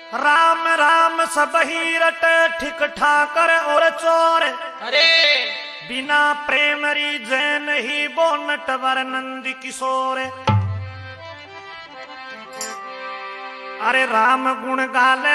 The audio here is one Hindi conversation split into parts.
राम राम सब ही रटे ठीक ठाकर और चोर। अरे बिना प्रेम री जैन ही बो नटवर नंद किशोर। अरे राम गुण गाले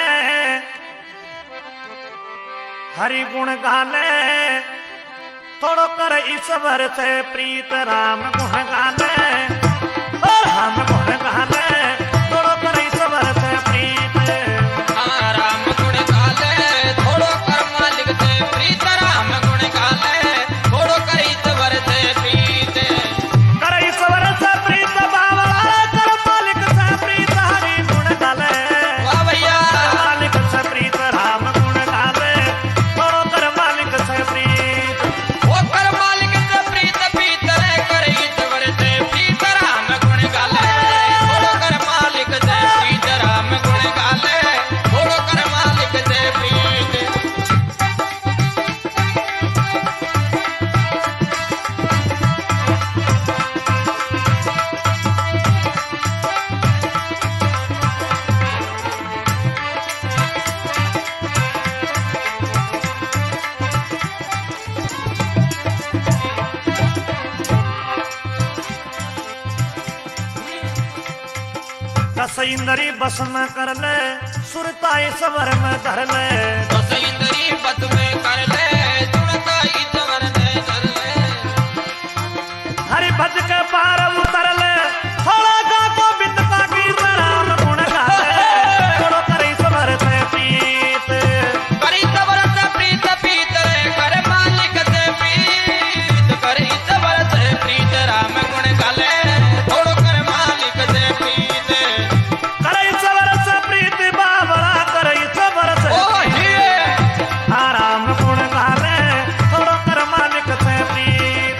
हरि गुण गाले थोड़ो कर ईश्वर से प्रीत। राम गुण गाले राम गुण गाले थोड़ो कर ईश्वर से प्रीत। राम गुण गाले थोड़ो कर मालिक से प्रीत। राम गुण गाले थोड़ो कर ईश्वर से प्रीत। कर ईश्वर से प्रीत बावला कर मालिक से प्रीत। हरि गुण गाले वाह भैया मालिक से प्रीत। राम गुण गाले थोड़ो कर मालिक से प्रीत। वो कर मालिक से प्रीत प्रीत रे कर ईश्वर से प्रीत। राम गुण गाले थोड़ो कर मालिक से प्रीत। राम गुण गाले थोड़ो कर मालिक से प्रीत। दस इंद्री बस में कर ले सुरताई सवर में धर ले। बस इंद्री बस में कर ले सुनता ईश्वर ने धर ले। हरि भज के पार उतर ले थोड़ा गा गोविंद का गीत। राम गुण गाले थोड़ो कर ईश्वर से प्रीत। करी सबर से प्रीत प्रीत रे कर मालिक से प्रीत। करी सबर से प्रीत राम गुण गाले थोड़ो कर मालिक से प्रीत। कर ईश्वर से प्रीत बाबरा कर ईश्वर से ओ हे राम गुण गाले थोड़ो कर मालिक से प्रीत।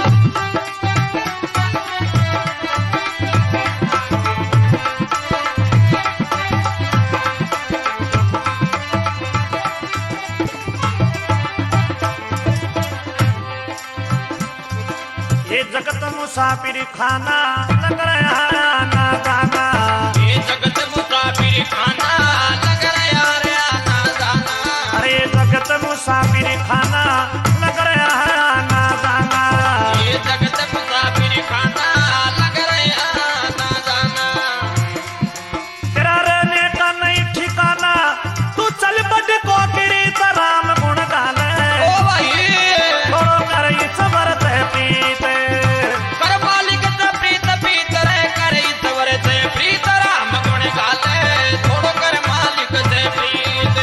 ये जगत मुसाफिर खाना लग रहा ना गाना। ये जगत मुसाफिर खाना लग रहा रे आना जाना। अरे जगत मुसाफिर खाना लग रहा ना गाना। ये जगत मुसाफिर खाना लग रहा आना जाना। तेरा रहने का नहीं ठिकाना तू चल बड़ को गिरी। तो राम गुण गाले ओ भाई थोड़ो कर ईश्वर से प्रीत। कर मालिक से प्रीत प्रीत रे कर ईश्वर से प्रीत। राम गुण गाले थोड़ो कर मालिक से प्रीत।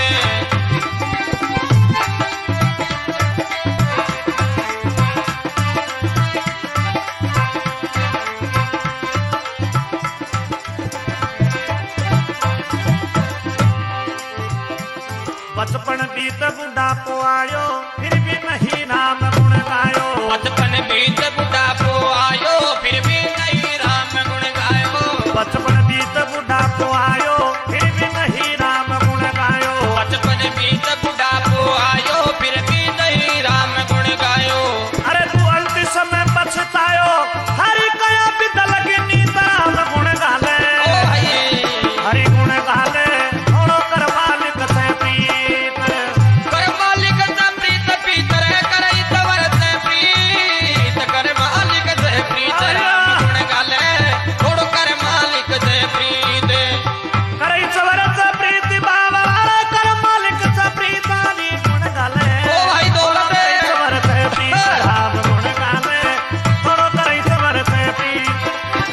बचपन बीत बुढ़ापो आयो फिर भी नहीं राम गुण गायो। बचपन बीत बुढ़ापो आयो फिर भी नहीं राम गुण गायो। बचपन बीत बुढ़ापो आयो फिर भी नहीं राम गुण गायो। बचपन बीत बुढ़ापो आयो फिर भी नहीं राम गुण गायो। अरे तू अंतिम समय पछतायो हरि कया बिदल की नींद। राम गुण गाले ओ भाई हरि गुण गाले थोड़ो कर मालिक से प्रीत। कर मालिक से प्रीत प्रीत रे कर ईश्वर से प्रीत। कर मालिक से प्रीत राम गुण गाले थोड़ो कर मालिक से प्रीत। कर ईश्वर से प्रीत बाबा कर मालिक से प्रीत। हरि गुण गाले ओ भाई दौलत है। ईश्वर से प्रीत। राम गुण गाले थोड़ो कर ईश्वर से प्रीत।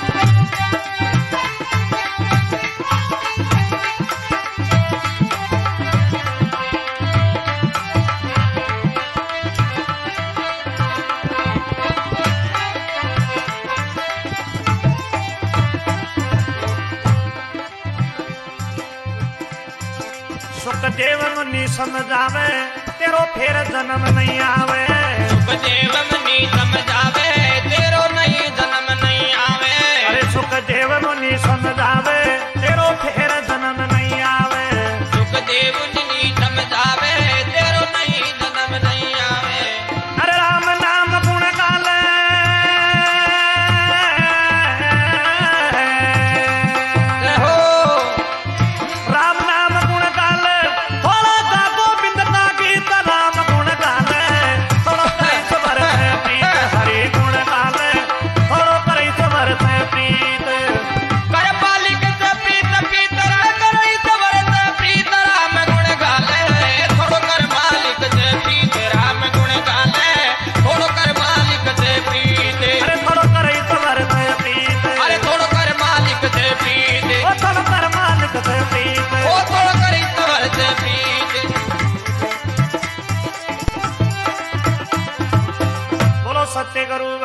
सुखदेव मुनि समझावे तेरो फिर जन्म नहीं आवे। सुखदेव मुनि समझावे तेरो नहीं जन्म नहीं आवे। अरे सुखदेव मुनि समझावे तेरो फिर जन्म नहीं आवे। सुखदेव मुनि समझावे तेरो नहीं जन्म नहीं आवे। अरे राम नाम गुण गाले हो राम नाम गुण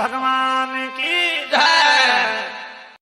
भगवान